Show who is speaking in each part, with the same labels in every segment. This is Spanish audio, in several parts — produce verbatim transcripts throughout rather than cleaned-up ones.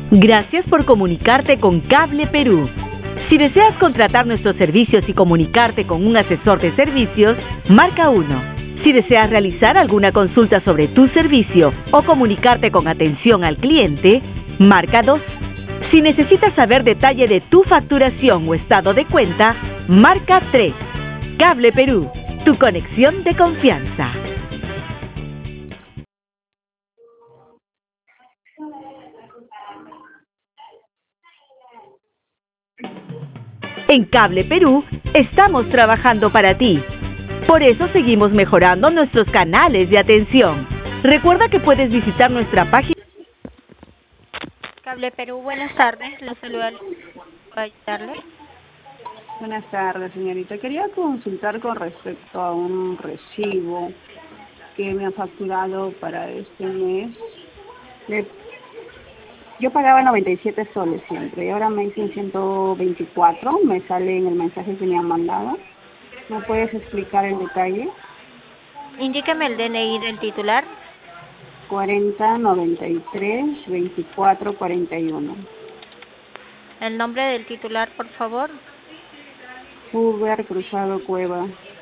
Speaker 1: Gracias por comunicarte con Cable Perú. Si deseas contratar nuestros servicios y comunicarte con un asesor de servicios, marca uno. Si deseas realizar alguna consulta sobre tu servicio o comunicarte con atención al cliente, marca dos. Si necesitas saber detalle de tu facturación o estado de cuenta, marca tres. Cable Perú, tu conexión de confianza. En Cable Perú estamos trabajando para ti. Por eso seguimos mejorando nuestros canales de atención. Recuerda que puedes visitar nuestra página.
Speaker 2: Cable Perú, buenas tardes. Los saluda. ¿Puedo ayudarle?
Speaker 3: Buenas tardes, señorita. Quería consultar con respecto a un recibo que me ha facturado para este mes. Le Yo pagaba noventa y siete soles siempre y ahora me dicen ciento veinticuatro, me sale en el mensaje que me han mandado. ¿Me puedes explicar el detalle?
Speaker 2: Indíqueme el D N I del titular.
Speaker 3: cuarenta, noventa y tres, veinticuatro, cuarenta y uno.
Speaker 2: El nombre del titular, por favor.
Speaker 3: Uber Cruzado Cueva.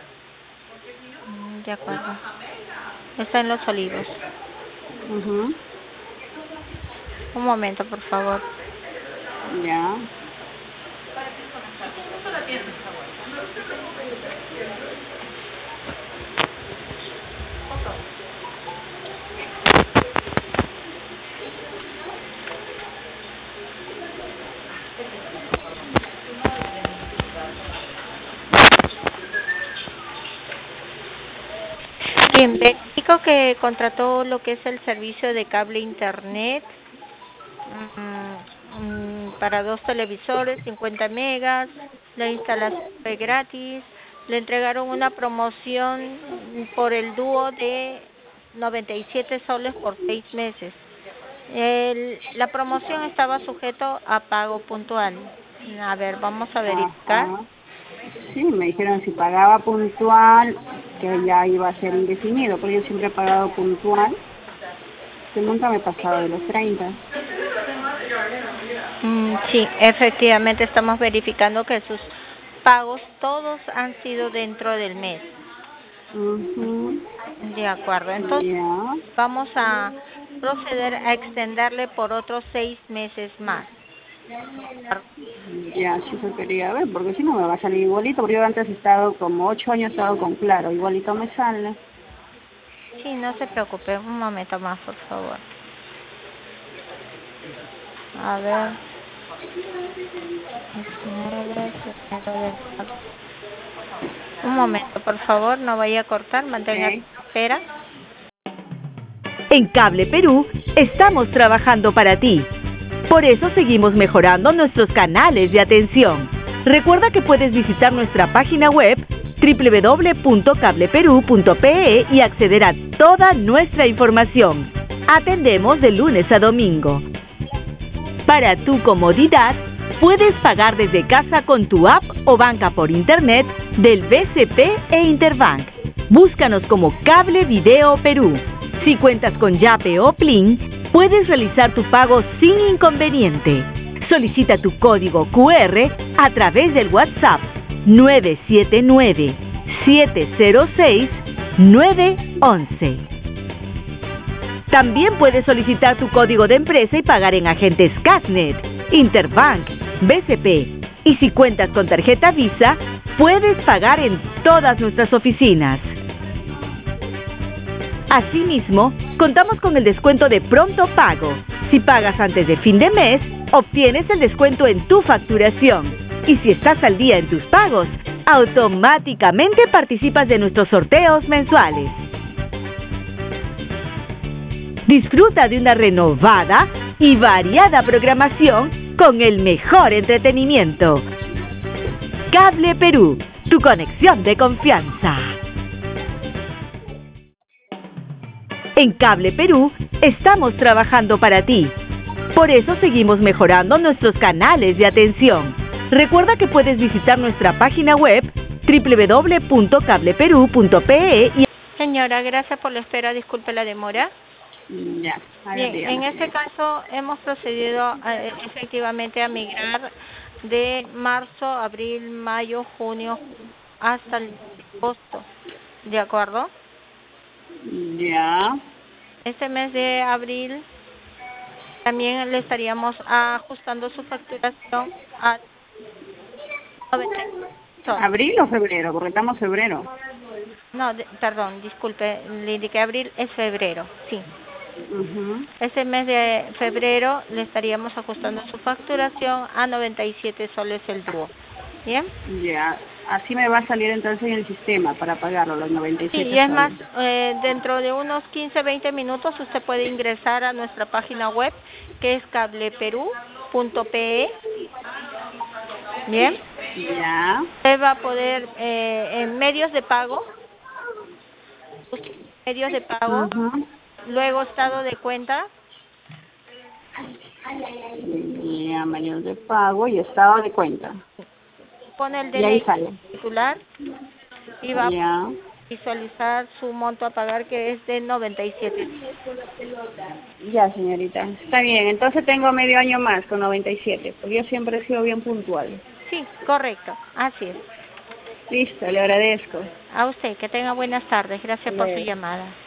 Speaker 2: De acuerdo. Está en Los Olivos.
Speaker 3: Uh-huh.
Speaker 2: Un momento, por favor.
Speaker 3: Ya.
Speaker 2: Bien, verifico que contrató lo que es el servicio de cable internet mm, para dos televisores, cincuenta megas, la instalación fue gratis, le entregaron una promoción por el dúo de noventa y siete soles por seis meses. El, la promoción estaba sujeto a pago puntual. A ver, vamos a verificar.
Speaker 3: Ajá. Sí, me dijeron si pagaba puntual, que ya iba a ser indefinido, pero yo siempre he pagado puntual, que nunca me he pasado de los treinta.
Speaker 2: Mm, sí, efectivamente estamos verificando que sus pagos todos han sido dentro del mes.
Speaker 3: Uh-huh.
Speaker 2: De acuerdo, entonces
Speaker 3: Yeah.
Speaker 2: vamos a proceder a extenderle por otros seis meses más.
Speaker 3: Ya, sí se quería ver, porque si no me va a salir igualito, porque yo antes he estado como ocho años, he estado con Claro, igualito me sale.
Speaker 2: Sí, no se preocupe, un momento más, por favor. A ver. Un momento, por favor, no vaya a cortar, mantenga
Speaker 3: Okay.
Speaker 2: espera.
Speaker 1: En Cable Perú estamos trabajando para ti. Por eso seguimos mejorando nuestros canales de atención. Recuerda que puedes visitar nuestra página web doble u doble u doble u punto cable perú punto pe e y acceder a toda nuestra información. Atendemos de lunes a domingo. Para tu comodidad, puedes pagar desde casa con tu app o banca por internet del B C P e Interbank. Búscanos como Cable Video Perú. Si cuentas con Yape o Plin, puedes realizar tu pago sin inconveniente. Solicita tu código cu erre a través del WhatsApp nueve siete nueve, siete cero seis, nueve once. También puedes solicitar tu código de empresa y pagar en agentes Casnet, Interbank, B C P. Y si cuentas con tarjeta Visa, puedes pagar en todas nuestras oficinas. Asimismo, contamos con el descuento de pronto pago. Si pagas antes de fin de mes, obtienes el descuento en tu facturación. Y si estás al día en tus pagos, automáticamente participas de nuestros sorteos mensuales. Disfruta de una renovada y variada programación con el mejor entretenimiento. Cable Perú, tu conexión de confianza. En Cable Perú estamos trabajando para ti. Por eso seguimos mejorando nuestros canales de atención. Recuerda que puedes visitar nuestra página web doble u doble u doble u punto cable perú punto pe e y...
Speaker 2: Señora, gracias por la espera, disculpe la demora.
Speaker 3: Ya, a ver,
Speaker 2: Bien,
Speaker 3: dígame,
Speaker 2: en este
Speaker 3: señorita.
Speaker 2: caso hemos procedido a, efectivamente a migrar de marzo, abril, mayo, junio hasta el agosto, ¿de acuerdo?
Speaker 3: Ya.
Speaker 2: Este mes de abril también le estaríamos ajustando su facturación a noventa soles.
Speaker 3: ¿Abril o febrero? Porque estamos febrero.
Speaker 2: No, de, perdón, disculpe, le indiqué abril, es febrero, sí.
Speaker 3: Mhm.
Speaker 2: Este mes de febrero le estaríamos ajustando su facturación a noventa y siete soles el dúo. ¿Bien?
Speaker 3: Ya. Así me va a salir entonces en el sistema para pagarlo, los noventa y
Speaker 2: Sí, y
Speaker 3: siete
Speaker 2: es más,
Speaker 3: soles.
Speaker 2: eh, dentro de unos quince, veinte minutos usted puede ingresar a nuestra página web que es cableperú punto pe. Bien.
Speaker 3: Ya.
Speaker 2: Usted va a poder, eh, en medios de pago, medios de pago,
Speaker 3: Mhm.
Speaker 2: luego estado de cuenta,
Speaker 3: Ya, medios de pago y estado de cuenta.
Speaker 2: pone el
Speaker 3: Y ahí
Speaker 2: D N I
Speaker 3: sale.
Speaker 2: titular y va a
Speaker 3: Ya.
Speaker 2: visualizar su monto a pagar que es de noventa y siete.
Speaker 3: Ya, señorita. Está bien. Entonces tengo medio año más con noventa y siete, porque yo siempre he sido bien puntual.
Speaker 2: Sí, correcto, así es.
Speaker 3: Listo, le agradezco.
Speaker 2: A usted, que tenga buenas tardes.
Speaker 3: Hasta
Speaker 2: Gracias por su
Speaker 3: luego.
Speaker 2: llamada.